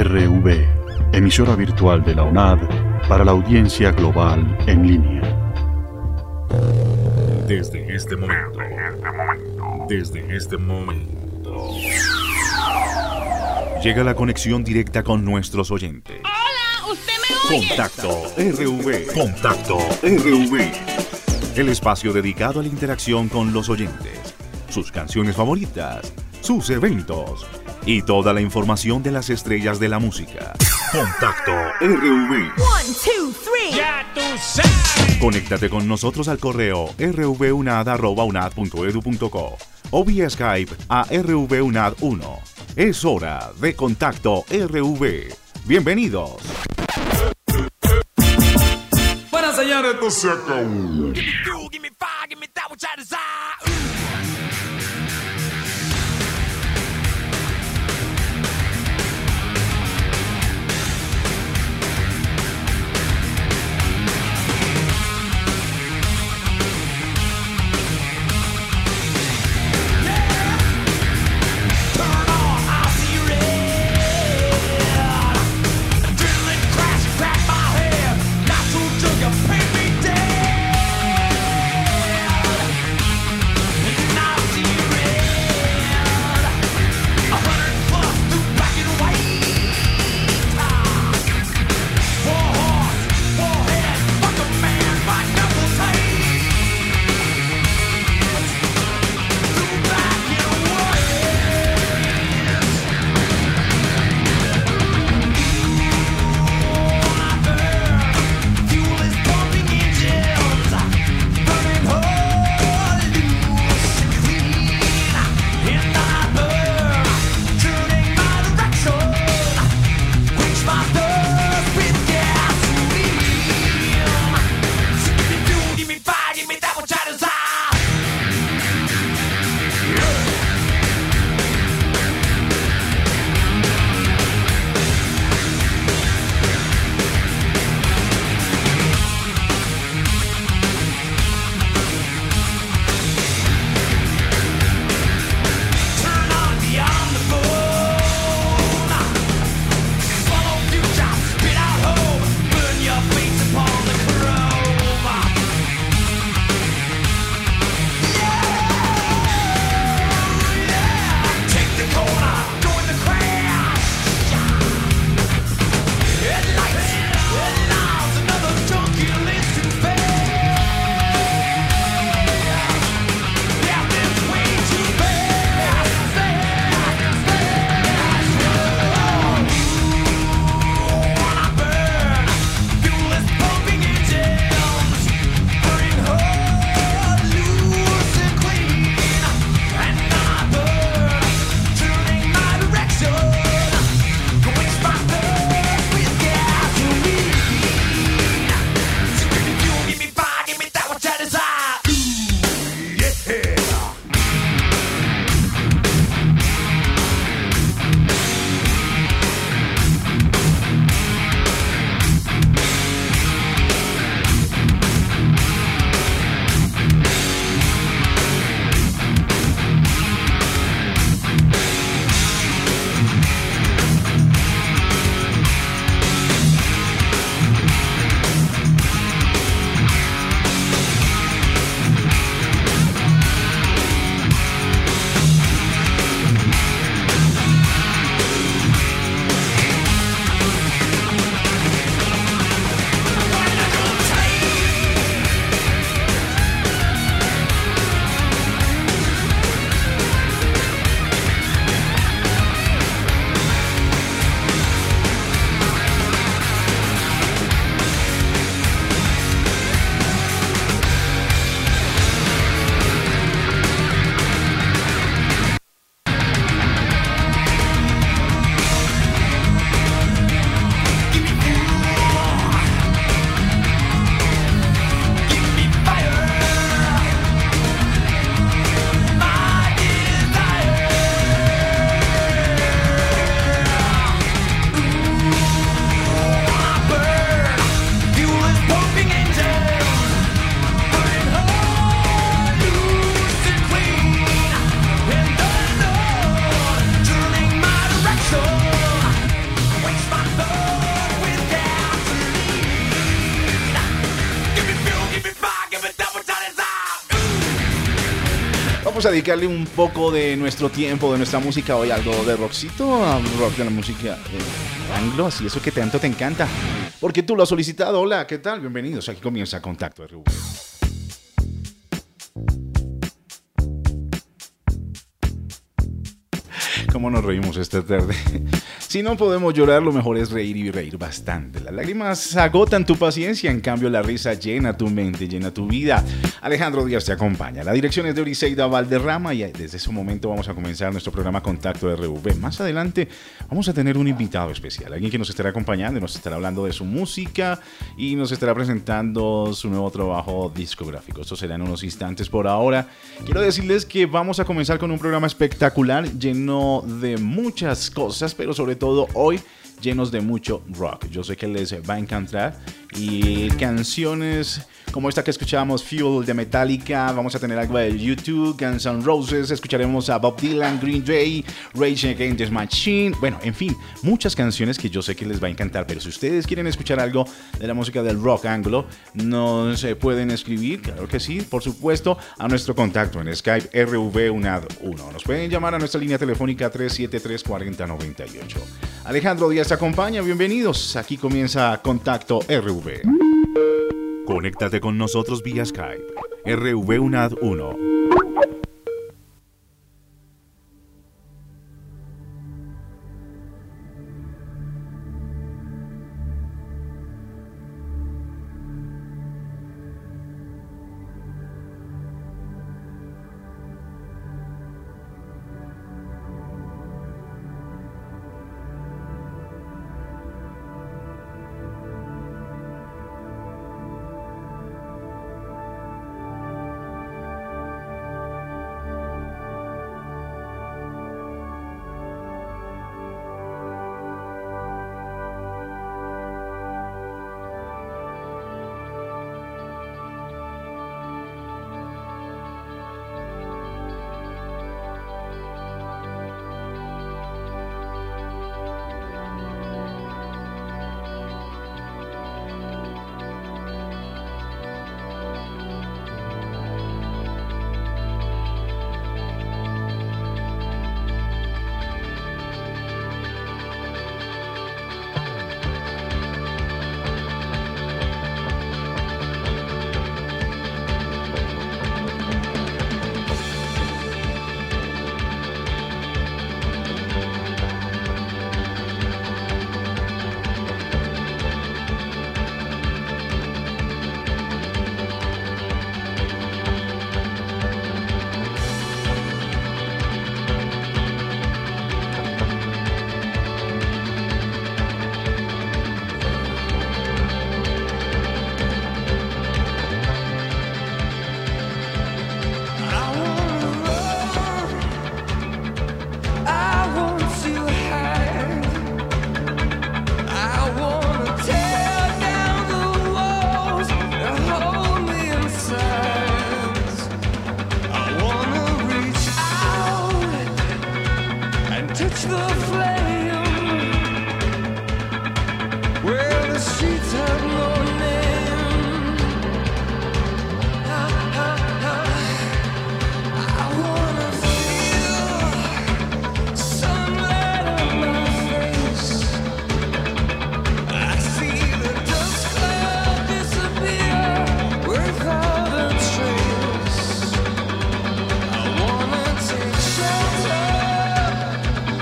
RV, emisora virtual de la UNAD para la audiencia global en línea. Desde este momento, llega la conexión directa con nuestros oyentes. ¡Hola! ¿Usted me oye? Contacto RV. El espacio dedicado a la interacción con los oyentes, sus canciones favoritas, sus eventos y toda la información de las estrellas de la música. Contacto RV. 1, 2, 3. ¡Ya tú sabes! Conéctate con nosotros al correo rvunad@unad.edu.co o vía Skype a rvunad1. Es hora de Contacto RV. Bienvenidos. Bueno, señores, Esto se acabó. give me fuel, give me fire, give me that which I desire. vamos a dedicarle un poco de nuestro tiempo, de nuestra música hoy, algo de rockcito, rock de la música anglo, así eso que tanto te encanta, porque tú lo has solicitado. Hola, ¿qué tal? Bienvenidos, aquí comienza Contacto RV. ¿Cómo nos reímos esta tarde? Si no podemos llorar, lo mejor es reír y reír bastante. Las lágrimas agotan tu paciencia, en cambio la risa llena tu mente, llena tu vida. Alejandro Díaz te acompaña. La dirección es de Briseida Valderrama y desde ese momento vamos a comenzar nuestro programa Contacto RV. Más adelante vamos a tener un invitado especial, alguien que nos estará acompañando, nos estará hablando de su música y nos estará presentando su nuevo trabajo discográfico. Esto será en unos instantes. Por ahora, quiero decirles que vamos a comenzar con un programa espectacular, lleno de muchas cosas, pero sobre todo hoy llenos de mucho rock. Yo sé que les va a encantar, y canciones como esta que escuchábamos, Fuel de Metallica, vamos a tener algo de YouTube, Guns N' Roses, escucharemos a Bob Dylan, Green Day, Rage Against the Machine, bueno, en fin, muchas canciones que yo sé que les va a encantar. Pero si ustedes quieren escuchar algo de la música del rock anglo, nos pueden escribir, claro que sí, por supuesto, a nuestro contacto en Skype RVUNAD1. Nos pueden llamar a nuestra línea telefónica 373-4098. Alejandro Díaz te acompaña, bienvenidos, aquí comienza Contacto RV. Conéctate con nosotros vía Skype, RVUNAD1.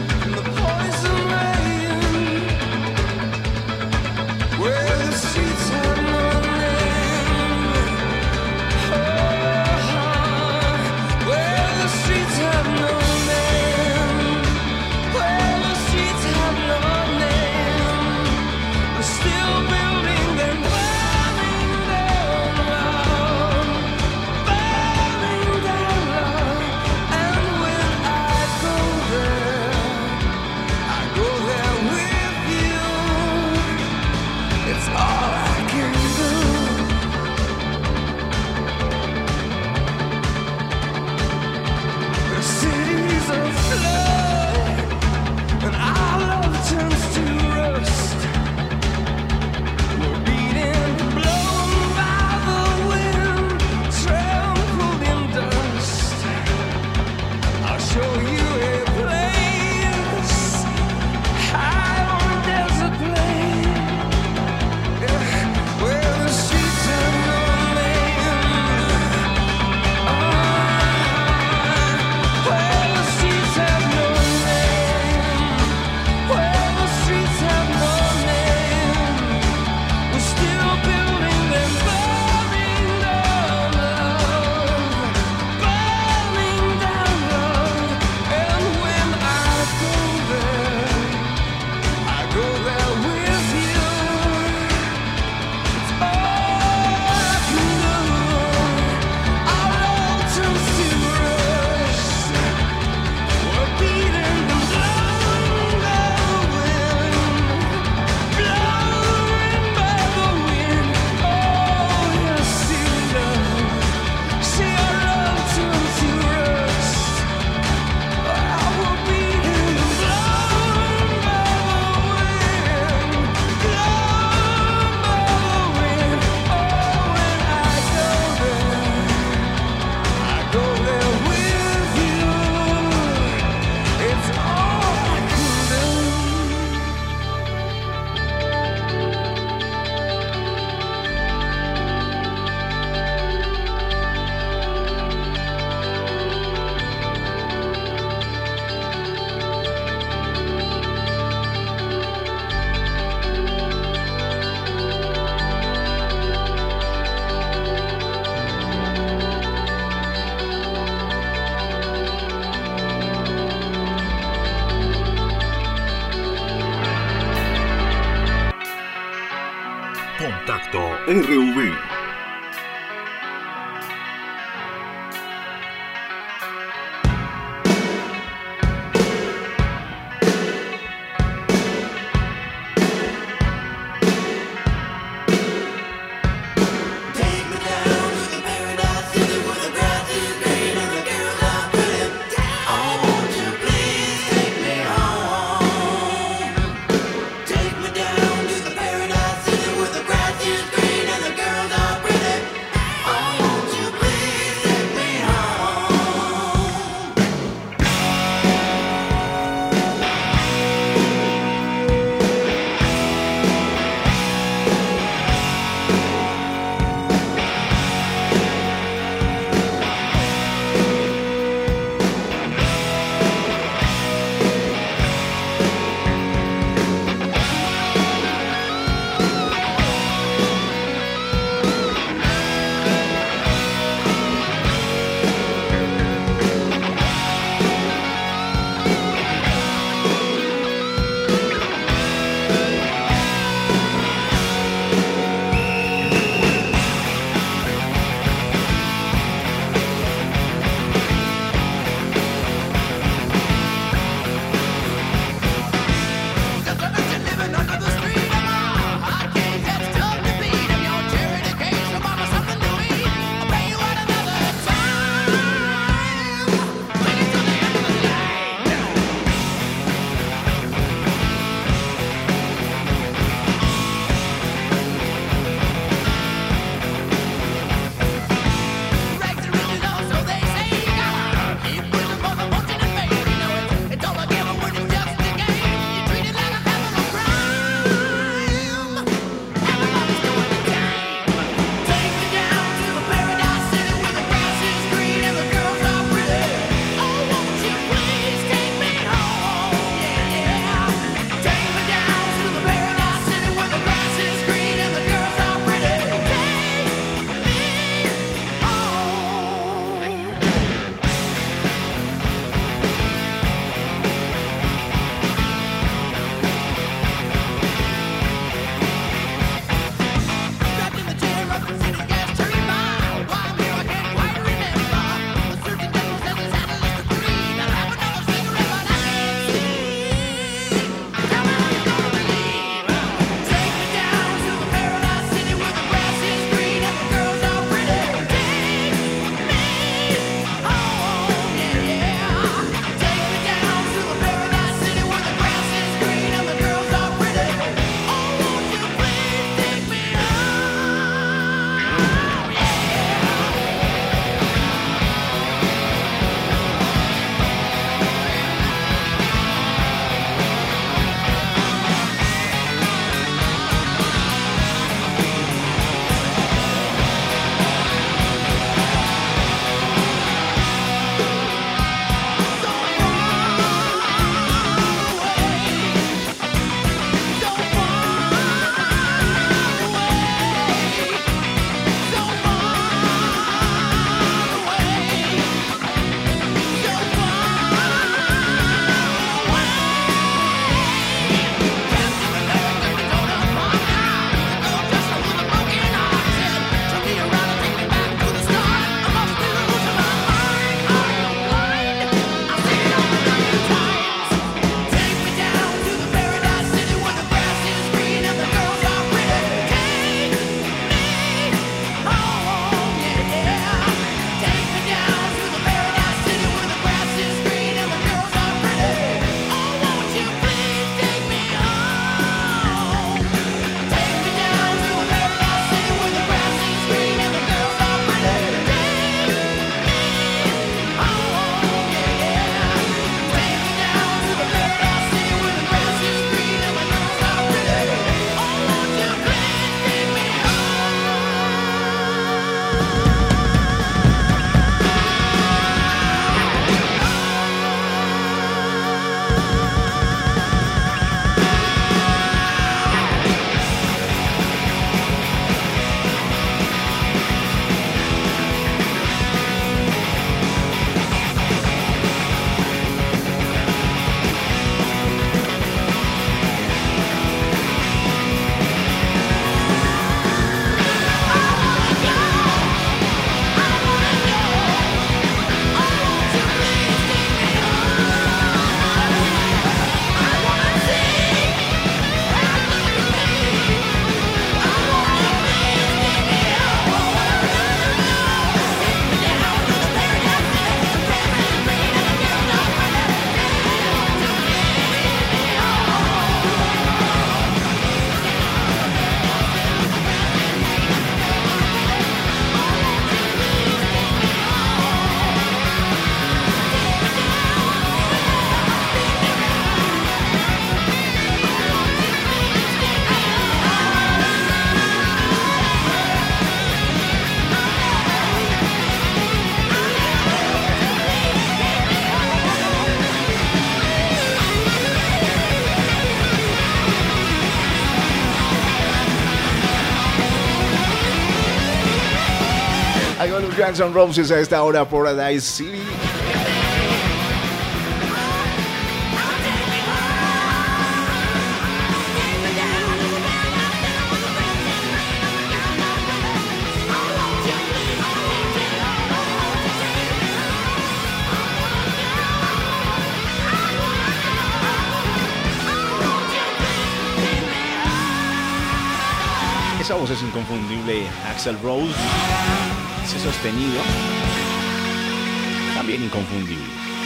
Where the streets Contacto RV. Take me down to the paradise city where the grass is green and the girls are Guns N' Roses a esta hora, Paradise City. Esa voz es inconfundible, Axl Rose. Ese sostenido, también inconfundible.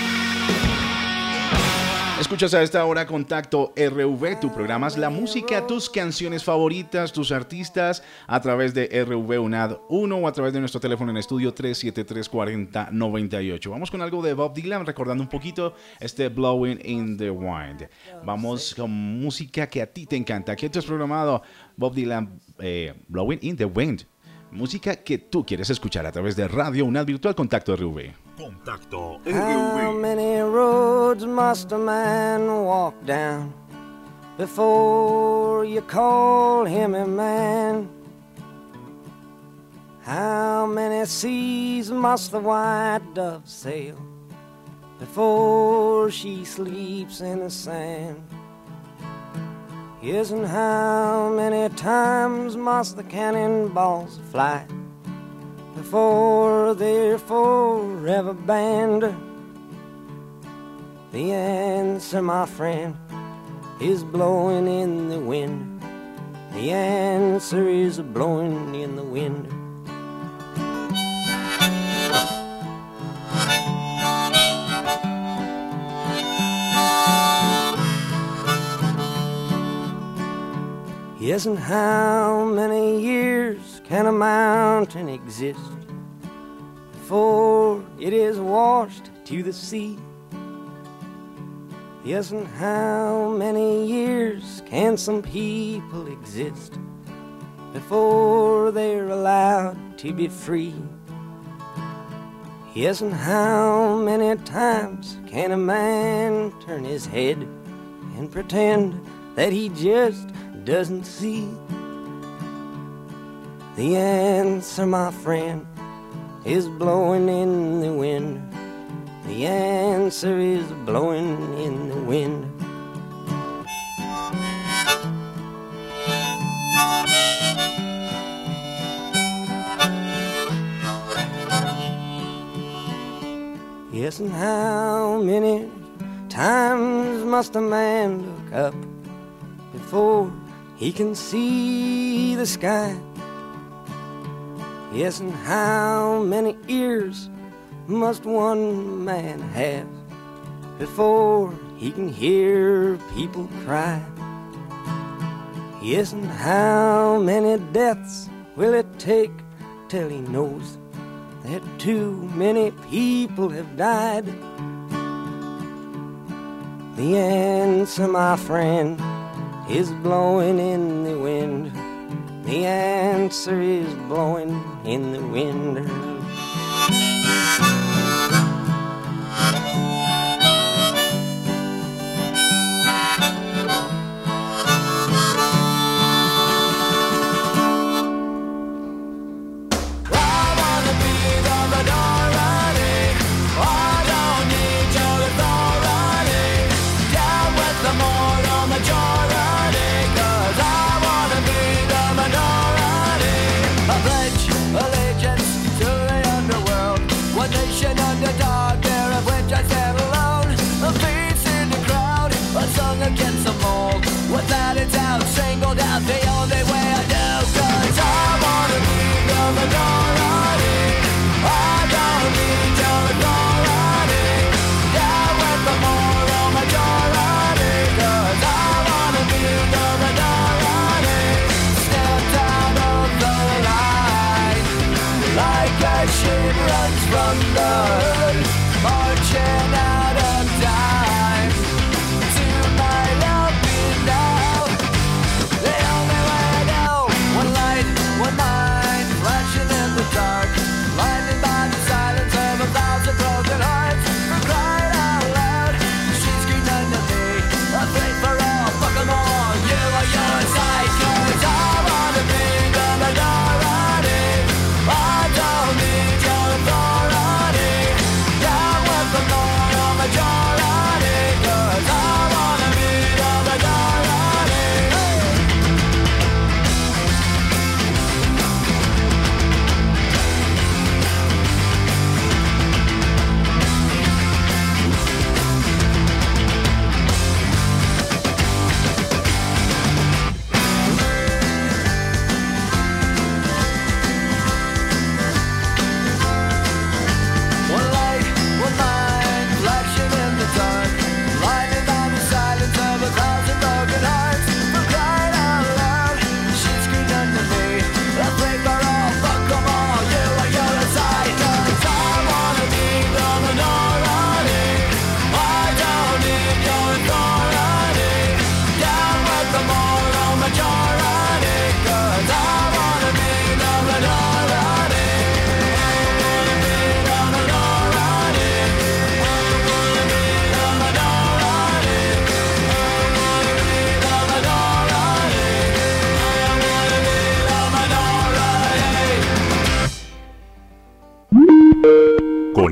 Escuchas a esta hora Contacto RV, tu programas la música, tus canciones favoritas, tus artistas, a través de RV UNAD 1 o a través de nuestro teléfono en estudio 373-4098. Vamos con algo de Bob Dylan, recordando un poquito este Blowing in the Wind. Vamos con música que a ti te encanta. Aquí es programado Bob Dylan, Blowing in the Wind. Música que tú quieres escuchar a través de Radio UNAD Virtual Contacto RV. Contacto How RV. many roads must a man walk down before you call him a man? How many seas must the white dove sail before she sleeps in the sand? Yes, and how many times must the cannonballs fly before they're forever banned? The answer, my friend, is blowing in the wind. The answer is blowing in the wind. Yes, and how many years can a mountain exist before it is washed to the sea? Yes, and how many years can some people exist before they're allowed to be free? Yes, and how many times can a man turn his head and pretend that he just doesn't see? The answer, my friend, is blowing in the wind. The answer is blowing in the wind. Yes, and how many times must a man look up before he can see the sky? Yes, and how many ears must one man have before he can hear people cry? Yes, and how many deaths will it take till he knows that too many people have died? The answer, my friend, is blowing in the wind. The answer is blowing in the wind. Allegiance to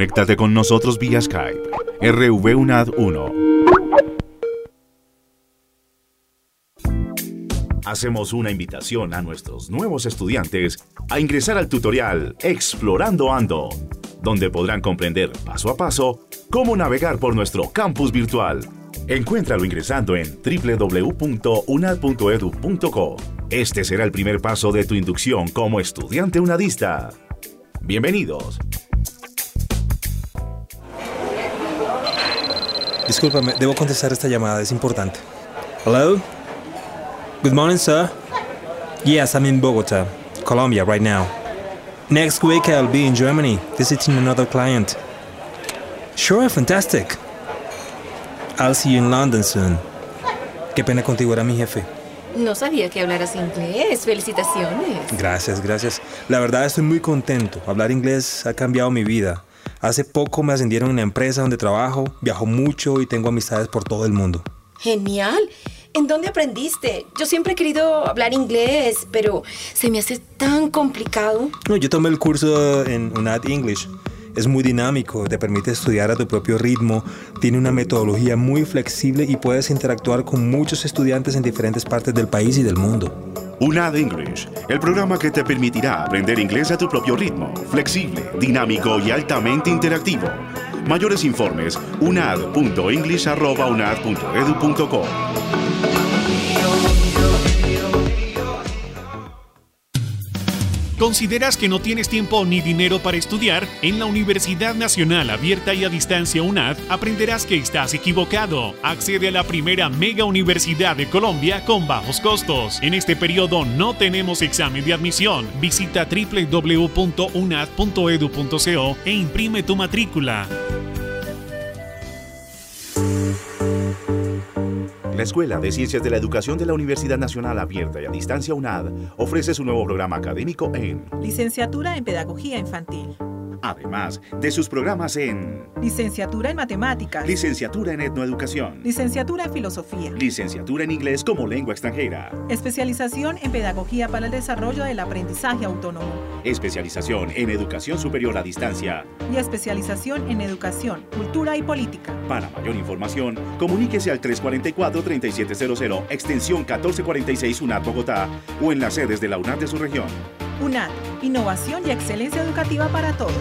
Conéctate con nosotros vía Skype. RV-UNAD 1. Hacemos una invitación a nuestros nuevos estudiantes a ingresar al tutorial Explorando Ando, donde podrán comprender paso a paso cómo navegar por nuestro campus virtual. Encuéntralo ingresando en www.unad.edu.co. Este será el primer paso de tu inducción como estudiante unadista. Bienvenidos. Discúlpame, debo contestar esta llamada, es importante. Hello? Good morning, sir. Yes, I'm in Bogota, Colombia right now. Next week I'll be in Germany, visiting another client. Sure, fantastic. I'll see you in London soon. Qué pena contigo, era mi jefe. No sabía que hablaras inglés. Felicitaciones. Gracias. La verdad estoy muy contento. Hablar inglés ha cambiado mi vida. Hace poco me ascendieron en la empresa donde trabajo, viajo mucho y tengo amistades por todo el mundo. Genial. ¿En dónde aprendiste? Yo siempre he querido hablar inglés, pero se me hace tan complicado. No, yo tomé el curso en UNAD English. Es muy dinámico, te permite estudiar a tu propio ritmo, tiene una metodología muy flexible y puedes interactuar con muchos estudiantes en diferentes partes del país y del mundo. UNAD English, el programa que te permitirá aprender inglés a tu propio ritmo, flexible, dinámico y altamente interactivo. Mayores informes, unad.english@unad.edu.co. ¿Consideras que no tienes tiempo ni dinero para estudiar? En la Universidad Nacional Abierta y a Distancia UNAD aprenderás que estás equivocado. Accede a la primera mega universidad de Colombia con bajos costos. En este periodo no tenemos examen de admisión. Visita www.unad.edu.co e imprime tu matrícula. La Escuela de Ciencias de la Educación de la Universidad Nacional Abierta y a Distancia UNAD ofrece su nuevo programa académico en Licenciatura en Pedagogía Infantil. Además de sus programas en Licenciatura en Matemáticas. Licenciatura en Etnoeducación. Licenciatura en Filosofía. Licenciatura en Inglés como lengua extranjera. Especialización en Pedagogía para el Desarrollo del Aprendizaje Autónomo. Especialización en Educación Superior a Distancia. Y especialización en Educación, Cultura y Política. Para mayor información, comuníquese al 344-3700, extensión 1446 UNAD Bogotá o en las sedes de la UNAD de su región. UNAD, innovación y excelencia educativa para todos.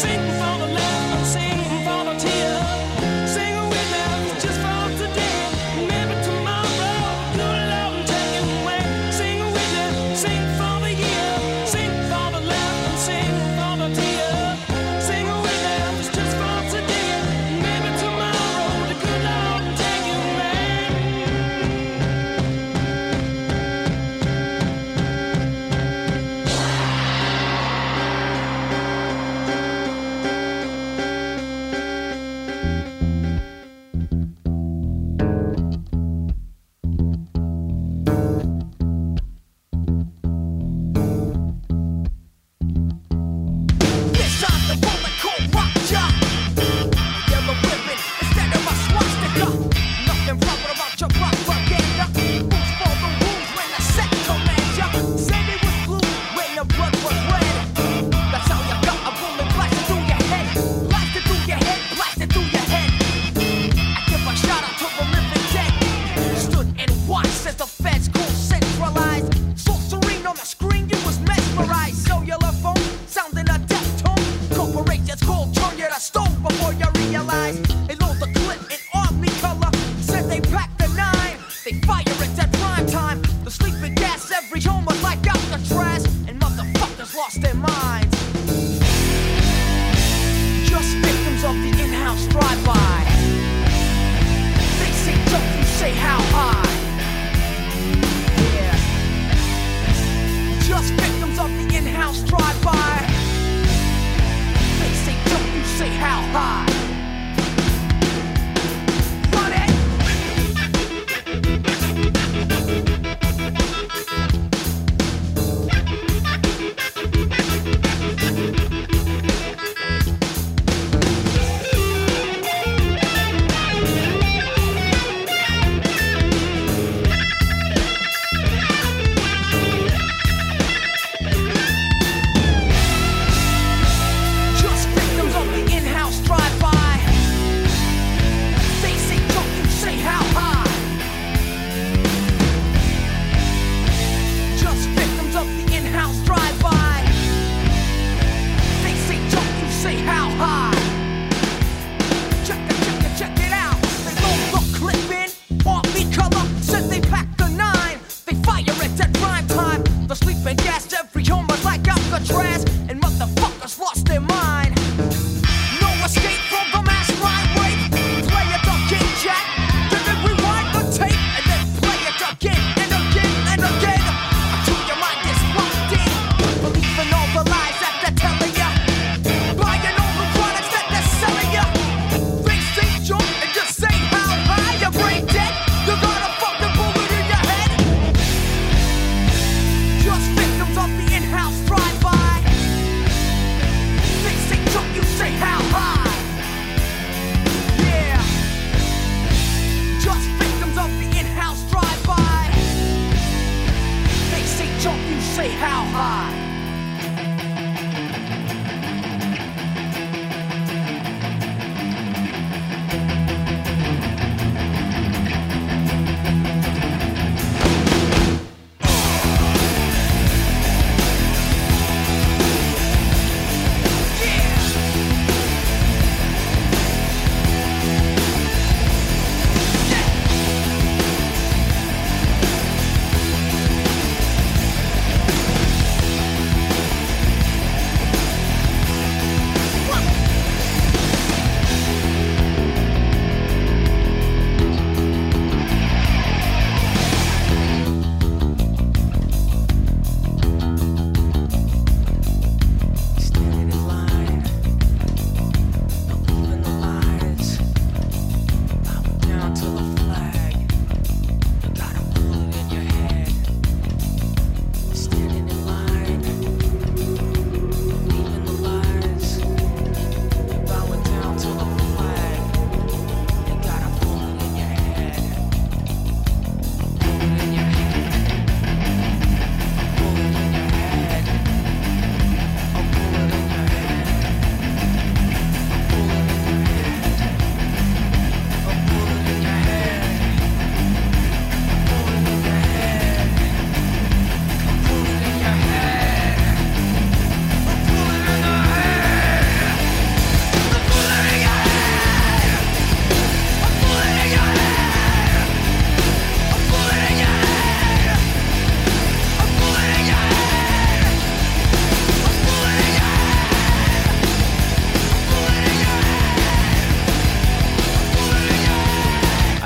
Drive-by. They say, don't you say how high.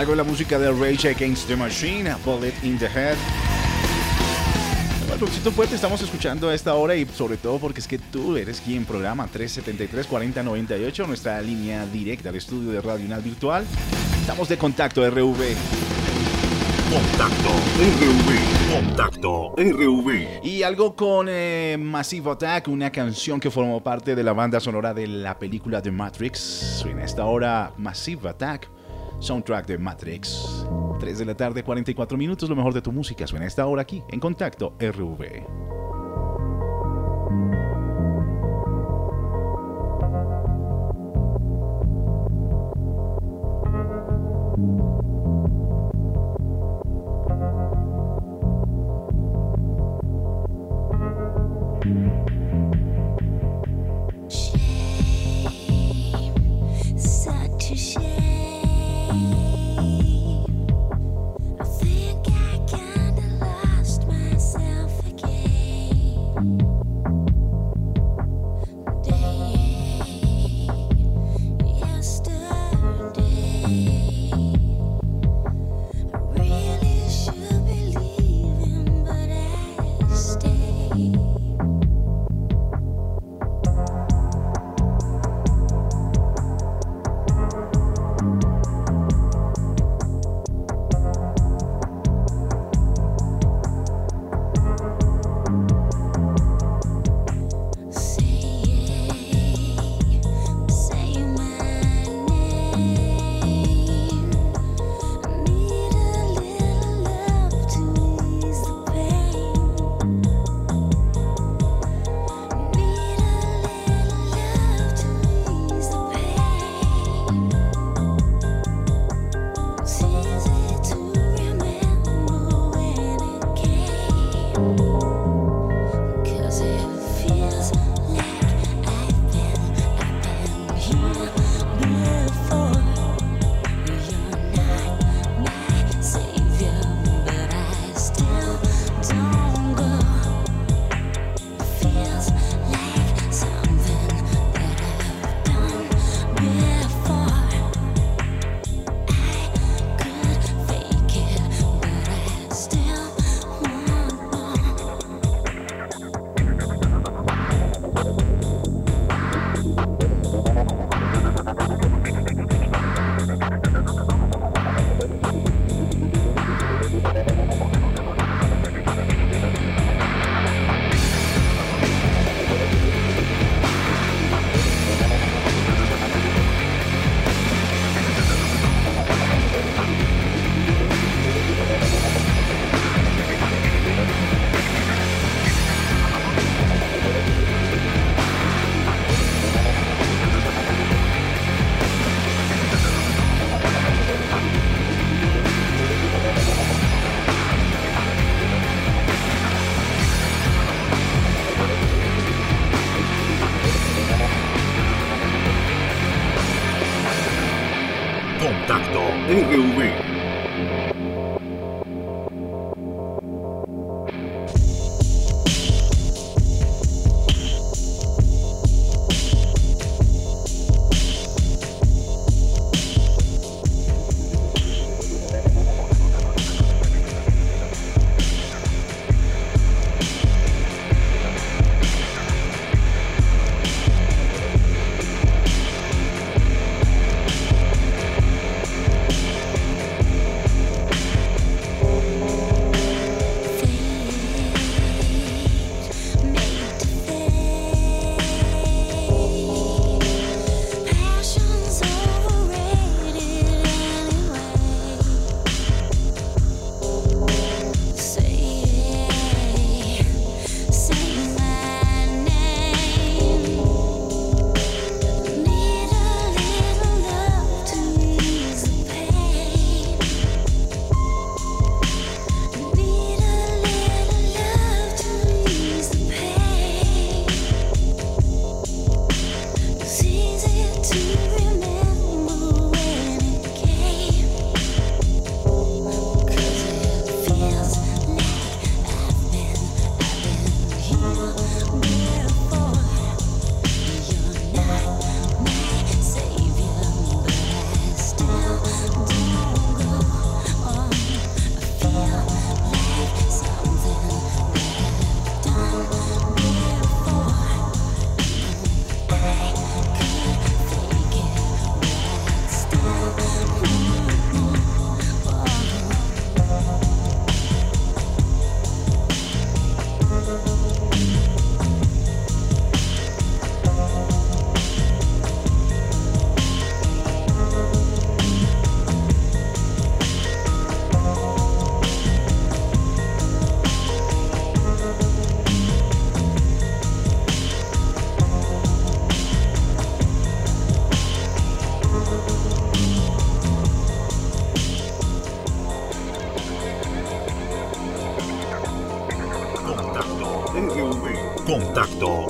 con la música de Rage Against the Machine, Bullet in the Head. El rockcito fuerte estamos escuchando a esta hora y sobre todo porque es que tú eres quien programa 373-4098, nuestra línea directa al estudio de Radio UNAD Virtual. Estamos de Contacto RV. Contacto RV. Contacto RV. Y algo con Massive Attack, una canción que formó parte de la banda sonora de la película The Matrix. Suena a esta hora Massive Attack, soundtrack de Matrix. 3 de la tarde, 44 minutos, lo mejor de tu música suena a esta hora aquí, en Contacto RV. Contacto RV.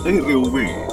RV.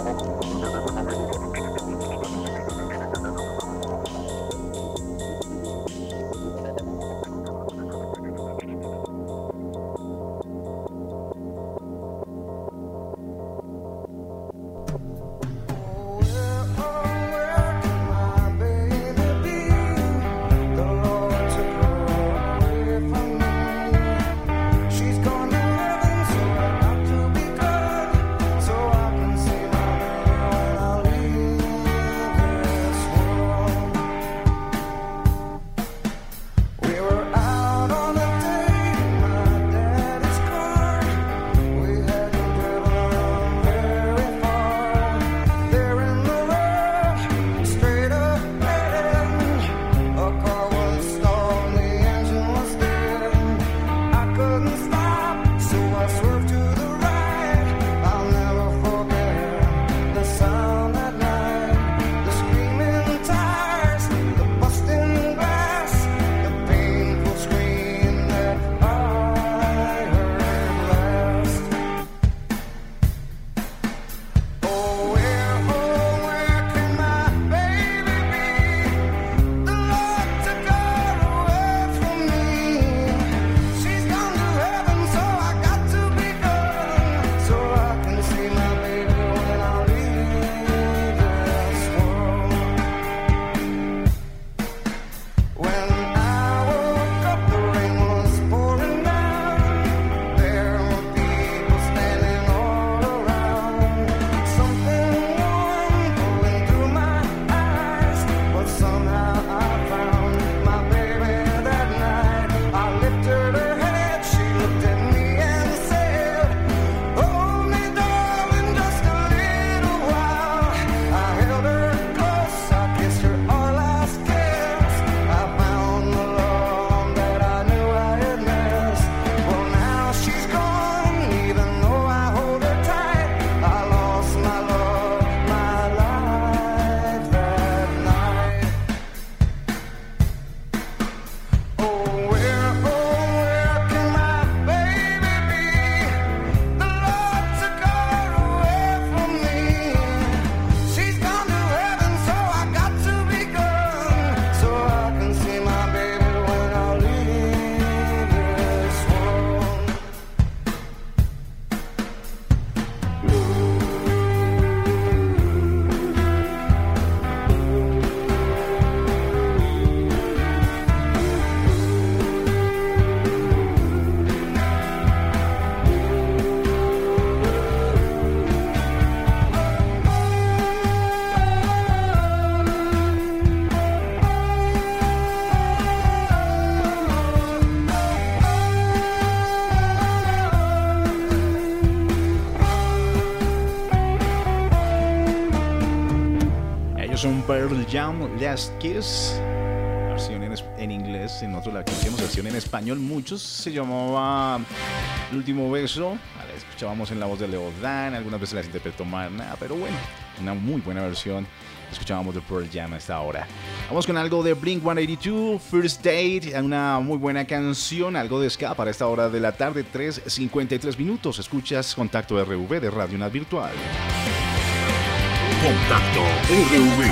Un Pearl Jam, Last Kiss, versión en inglés, en otro la hicimos versión en español. Muchos se llamaba El Último Beso, la escuchábamos en la voz de Leo Dan, algunas veces las interpretó Marna, pero bueno, una muy buena versión. Escuchábamos de Pearl Jam a esta hora. Vamos con algo de Blink-182, First Date, una muy buena canción, algo de ska para esta hora de la tarde, 3:53 minutos. Escuchas Contacto RV de Radio UNAD Virtual. Contacto RV.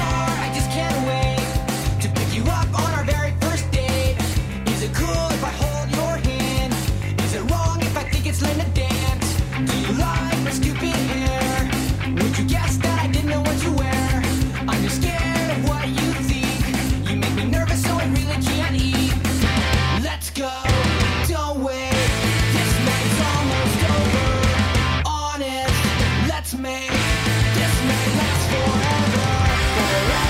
Make this night last forever.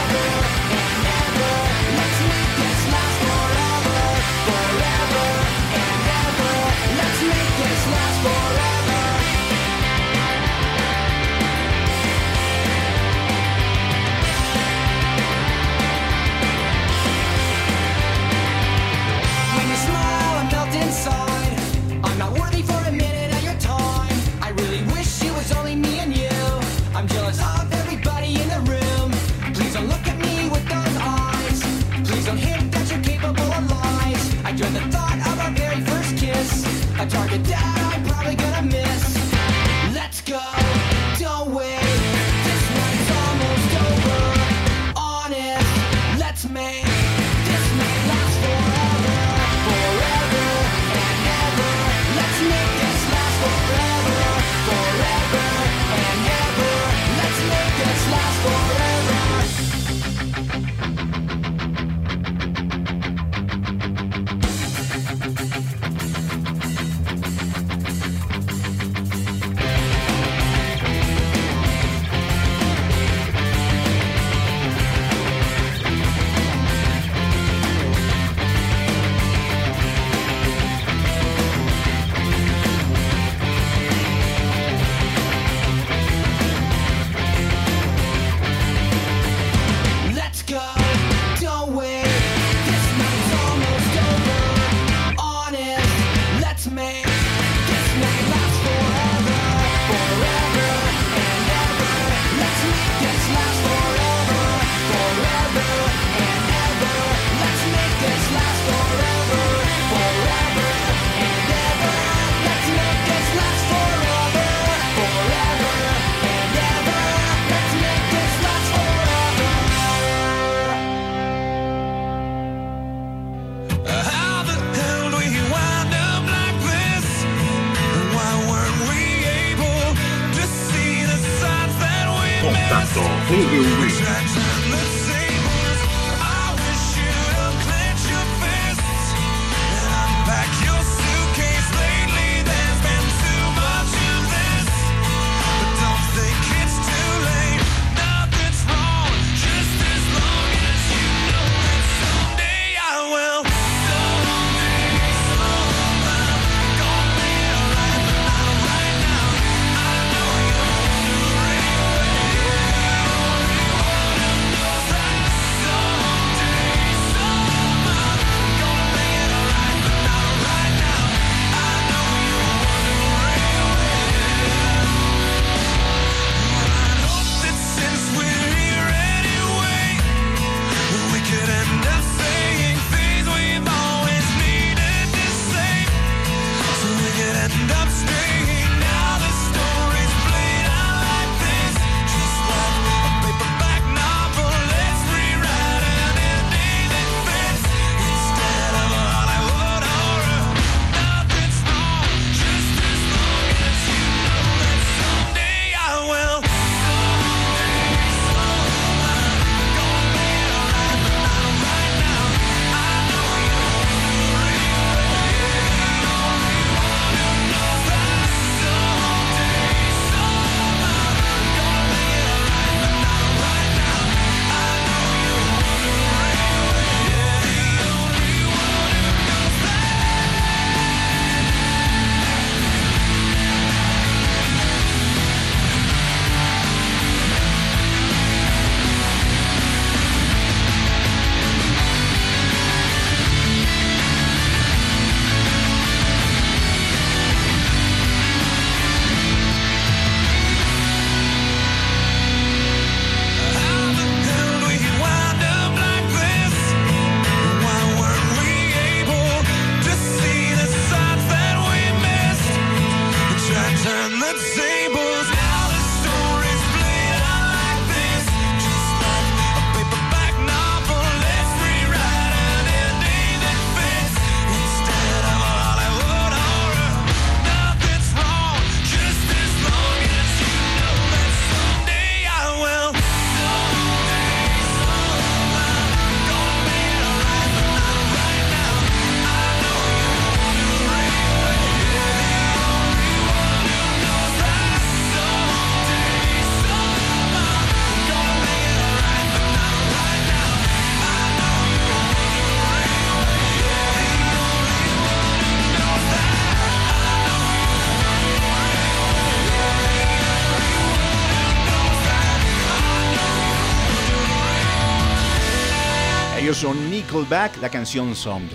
Ellos son Nickelback, la canción Someday.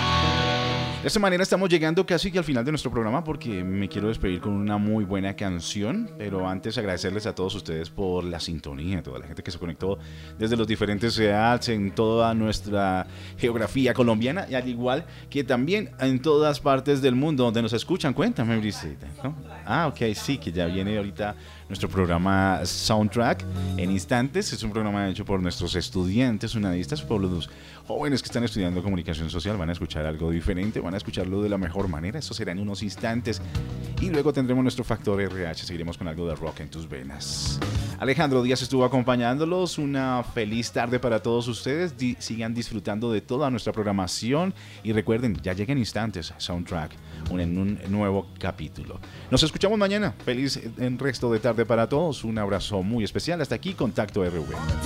De esta manera estamos llegando casi que al final de nuestro programa porque me quiero despedir con una muy buena canción, pero antes agradecerles a todos ustedes por la sintonía, a toda la gente que se conectó desde los diferentes ciudades en toda nuestra geografía colombiana y al igual que también en todas partes del mundo donde nos escuchan. Cuéntame, Brisita, ¿no? Ok, sí, que ya viene ahorita nuestro programa Soundtrack en instantes. Es un programa hecho por nuestros estudiantes unadistas, por los jóvenes que están estudiando comunicación social. Van a escuchar algo diferente, van a escucharlo de la mejor manera. Eso será en unos instantes. Y luego tendremos nuestro Factor RH. Seguiremos con algo de rock en tus venas. Alejandro Díaz estuvo acompañándolos. Una feliz tarde para todos ustedes. Sigan disfrutando de toda nuestra programación. Y recuerden, ya llega en instantes Soundtrack, un nuevo capítulo. Nos escuchamos mañana. Feliz resto de tarde para todos. Un abrazo muy especial. Hasta aquí, Contacto RV.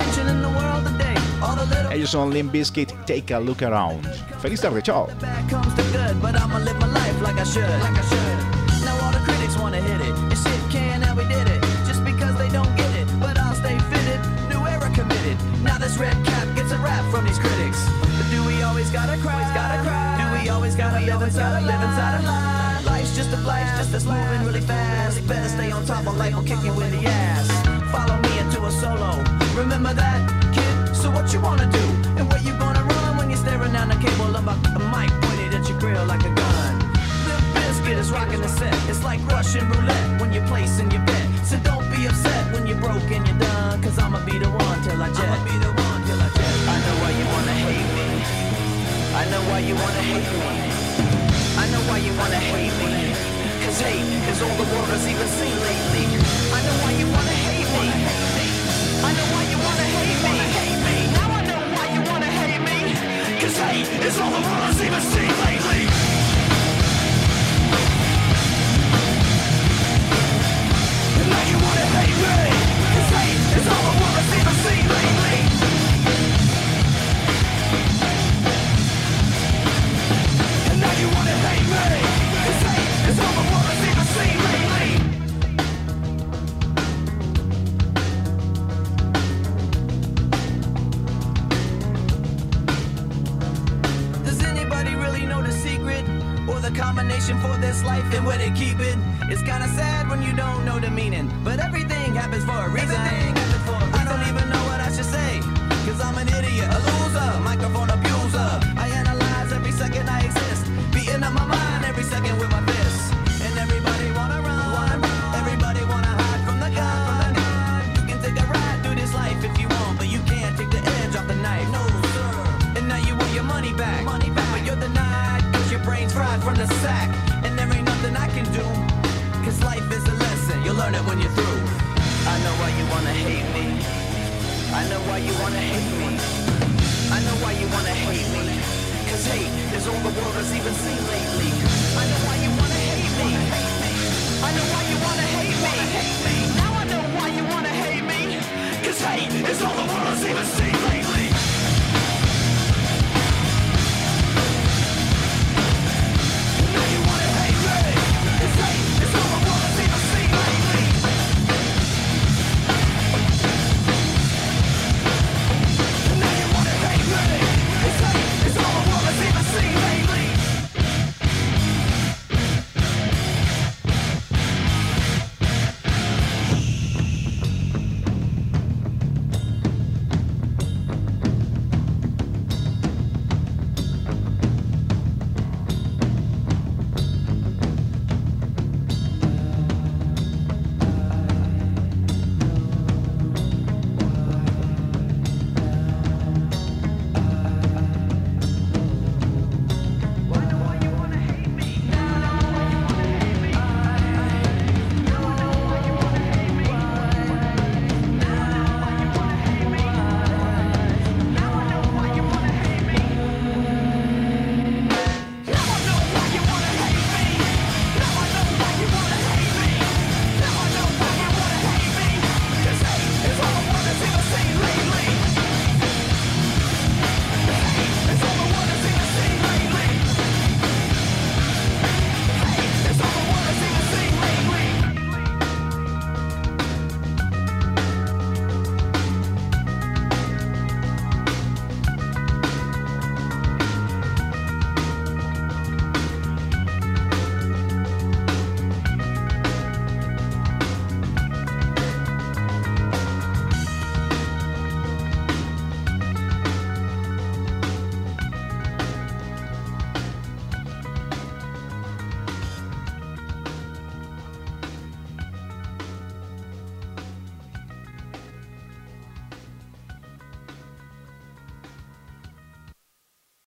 Ellos son Limp Bizkit, Take a Look Around. Feliz tarde, chao. Now this red cap gets a rap from these critics. But do we always gotta cry? Do we always gotta live inside a lie? Life's just a flash, just that's moving really fast. Better stay on top of life or kick you in the ass. Follow me into a solo. Remember that, kid? So what you wanna do? And where you gonna run when you're staring down the cable of a mic pointed at your grill like a gun? Limp Bizkit is rocking the set. It's like Russian roulette when you're placing your bet. So don't be upset when you're broke and you're done, cause I'ma be the one till I jet. I know why you wanna hate me. I know why you wanna hate me. I know why you wanna hate me. Cause hate is all the world has even seen lately. I know why you wanna hate me. I know why you wanna hate me. Now I know why you wanna hate me. 'Cause hate is all the world has even seen lately. And now you wanna hate me. 'Cause hate is all the world has even seen lately. And now you wanna hate me. 'Cause hate is all the world has even seen lately. Does anybody really know the secret or the combination for this life and where they keep it? It's kinda sad when you don't know the meaning, but everything happens for a reason. I don't even know what I should say, 'cause I'm an idiot, a loser, microphone abuser. I analyze every second I exist, beating up my mind every second with my fists. And everybody wanna run, everybody wanna hide from the gun. You can take a ride through this life if you want, but you can't take the edge off the knife. No, sir. And now you want your money back, but you're denied, 'cause your brain's fried from the sack. And there ain't nothing I can do, 'cause life is a lesson, you'll learn it when you're through. I know why you wanna hate me. I know why you wanna hate me. I know why you wanna hate me. 'Cause hate is all the world has even seen lately. I know why you wanna hate me. I know why you wanna hate me. Now I know why you wanna hate me. 'Cause hate is all the world